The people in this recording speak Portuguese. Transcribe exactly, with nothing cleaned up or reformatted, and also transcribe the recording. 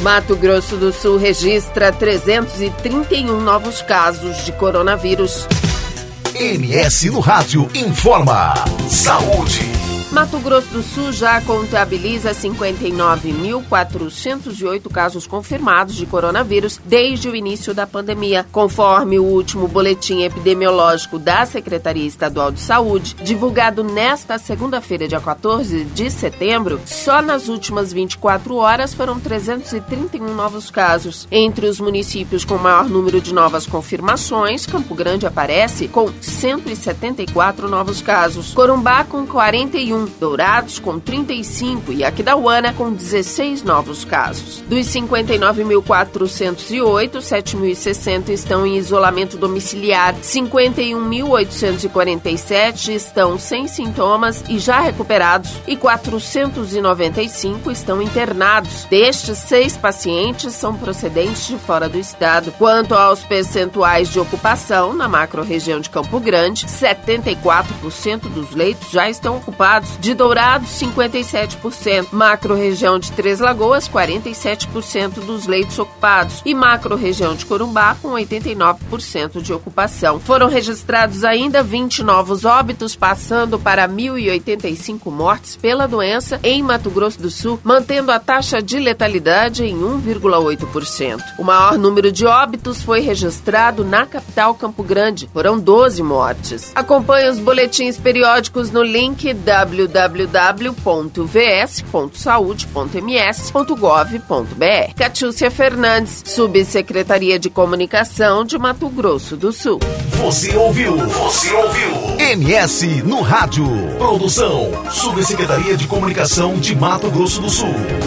Mato Grosso do Sul registra trezentos e trinta e um novos casos de coronavírus. M S no Rádio informa. Saúde. Mato Grosso do Sul já contabiliza cinquenta e nove mil quatrocentos e oito casos confirmados de coronavírus desde o início da pandemia. Conforme o último boletim epidemiológico da Secretaria Estadual de Saúde, divulgado nesta segunda-feira, dia quatorze de setembro, só nas últimas vinte e quatro horas foram trezentos e trinta e um novos casos. Entre os municípios com maior número de novas confirmações, Campo Grande aparece com cento e setenta e quatro novos casos, Corumbá com quarenta e um, Dourados com trinta e cinco e Aquidauana com dezesseis novos casos. Dos cinquenta e nove mil quatrocentos e oito, sete mil e sessenta estão em isolamento domiciliar, cinquenta e um mil oitocentos e quarenta e sete estão sem sintomas e já recuperados e quatrocentos e noventa e cinco estão internados. Destes, seis pacientes são procedentes de fora do estado. Quanto aos percentuais de ocupação, na macro-região de Campo Grande, setenta e quatro por cento dos leitos já estão ocupados. De Dourados, cinquenta e sete por cento. Macro-região de Três Lagoas, quarenta e sete por cento dos leitos ocupados. E macro-região de Corumbá, com oitenta e nove por cento de ocupação. Foram registrados ainda vinte novos óbitos, passando para mil e oitenta e cinco mortes pela doença em Mato Grosso do Sul, mantendo a taxa de letalidade em um vírgula oito por cento. O maior número de óbitos foi registrado na capital Campo Grande. Foram doze mortes. Acompanhe os boletins periódicos no link w w w ponto v s ponto saúde ponto m s ponto gov ponto b r. Catiúcia Fernandes, Subsecretaria de Comunicação de Mato Grosso do Sul. Você ouviu? Você ouviu? M S no Rádio. Produção, Subsecretaria de Comunicação de Mato Grosso do Sul.